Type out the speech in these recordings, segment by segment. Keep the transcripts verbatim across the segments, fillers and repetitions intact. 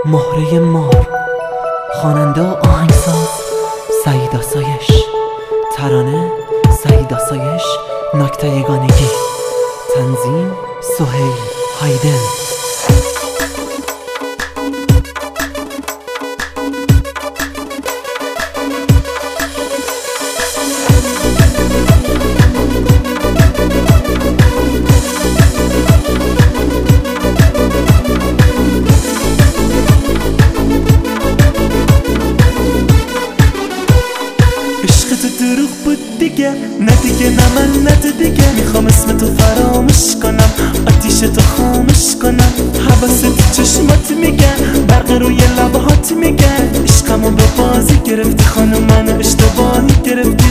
مهره مار، خواننده و آهنگساز سعید آسایش، ترانه سعید آسایش، نکته یگانگی، تنظیم سهیل هایدن. دروغ بود دیگه، نه دیگه، نه من، نه تو دیگه. میخوام اسم تو فراموش کنم، آتیش تو خاموش کنم. حواست چشمات میگن، برق روی لبهات میگن. عشقمو به بازی گرفتی خانم، منو اشتباهی گرفتی.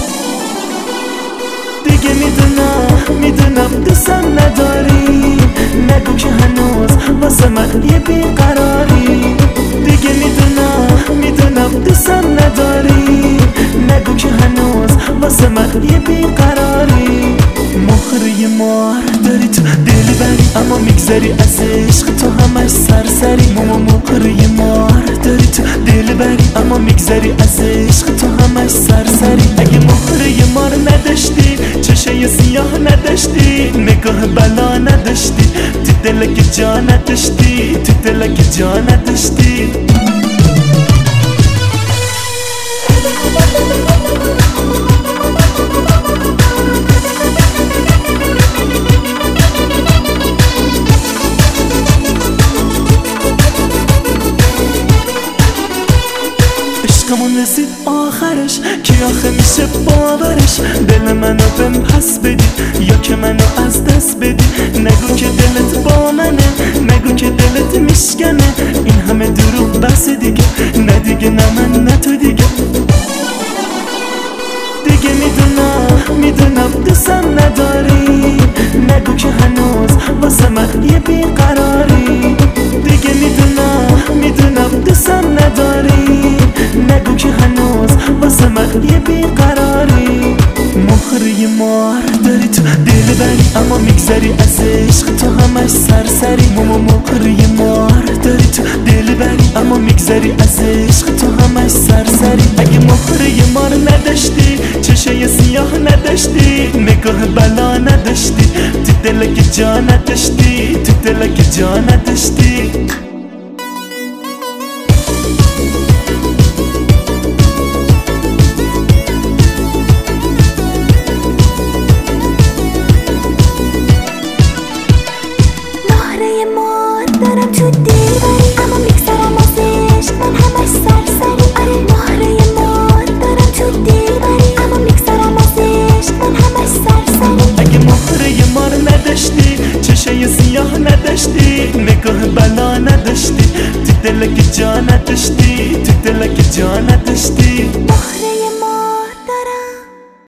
دیگه میدونم میدونم دوستم نداری، نگو که هنوز واسه من یه بیقراری. دیگه میدونم میدونم دوستم نداری، نگو که هنوز واسه من یه بیقراری. مهره مار داری تو دل بری، اما میگذری از عشق تو همش سرسری. ماما مهره مار داری تو دل بری، اما میگذری از عشق تو همش سرسری. اگه مهره مار نداشتی، چشای سیاه نداشتی، نگاه بلا نداشتی، تو دلک جا نداشتی، تو دلک جا نداشتی. عشقمون رسید آخرش، کی آخه میشه باورش؟ دل منو بهم پس بدی یا که منو از دست بدی. نگو که دلت با منه، نگو که دلت میشکنه. این همه دروغ بس دیگه، نه دیگه، نه من، نه تو دیگه. دیگه میدونم میدونم دوستم نداری، نگو که هنوز واسه من یه بیقراری. دیگه میدونم میدونم دوستم نداری، نگو که هنوز واسه من یه بیقراری. مهره مار داری تو دل بری، اما میگذری از عشق تو همش سرسری. ماما مهره مار داری تو دل بری، اما میگذری از عشق تو همش سرسری. اگه مهره مار نداشتی، چشای سیاه نداشتی، نگاه بلا نداشتی، تو دلک جا نداشتی، تو دلک جا نداشتی. دارم تو دل بری، اما میگذرم از عشق من همش سرسری. آره مهره مار دارم تو دل بری، اما میگذرم از عشق من همش سرسری. اگه مهره مار نداشتی، چشای سیاه نداشتی، نگاه بلا نداشتی، تو دلک جا نداشتی، تو دلک جا نداشتی.